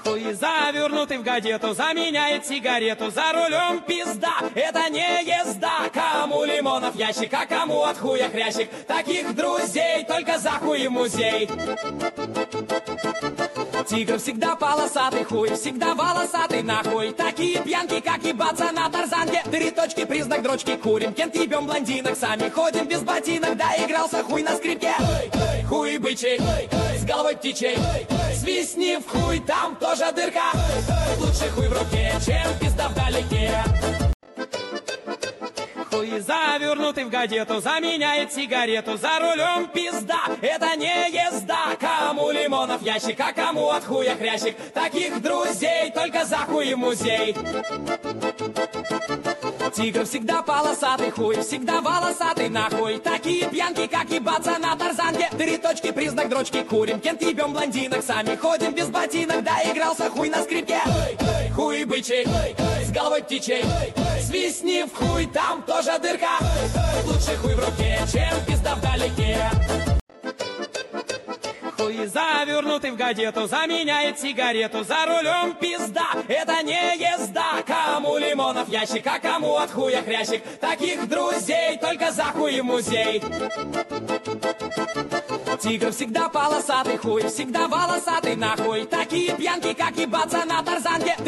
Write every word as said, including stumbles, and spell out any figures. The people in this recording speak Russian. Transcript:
Хуй завернутый в гадету, заменяет сигарету, за рулем пизда, это не езда. Кому лимонов ящик, а кому от хуя хрящик, таких друзей только за хуй в музей. Тигр всегда полосатый, хуй всегда волосатый, нахуй. Такие пьянки, как ебаться на тарзанке. Три точки, признак дрочки, курим, кент ебем блондинок. Сами ходим без ботинок, да игрался хуй на скрипке. Хуй бычий, с головой птичей, свистни в хуй, там тоже дырка. Лучше хуй в руке, чем пизда вдалеке. Хуй завернутый в гадету, заменяет сигарету, за рулем пизда, это не езда. Кому лимонов ящик, а кому от хуя хрящик, таких друзей только за хуй в музей. Тигр всегда полосатый, хуй всегда волосатый, нахуй. Такие пьянки, как ебаться на тарзанке. Три точки, признак дрочки, курим, кент ебем блондинок. Сами ходим без ботинок, да игрался хуй на скрипке. Хуй бычий, с головой птичей, свистни в хуй, там тоже дырка. Лучше хуй в руке, чем пизда вдалеке. Хуй завернутый в гадету, заменяет сигарету, за рулем пизда, это не езда. Кому лимонов ящик, а кому от хуя хрящик, таких друзей только за хуй в музей. Тигр всегда полосатый, хуй всегда волосатый, нахуй. Такие пьянки, как ебаться на тарзанке.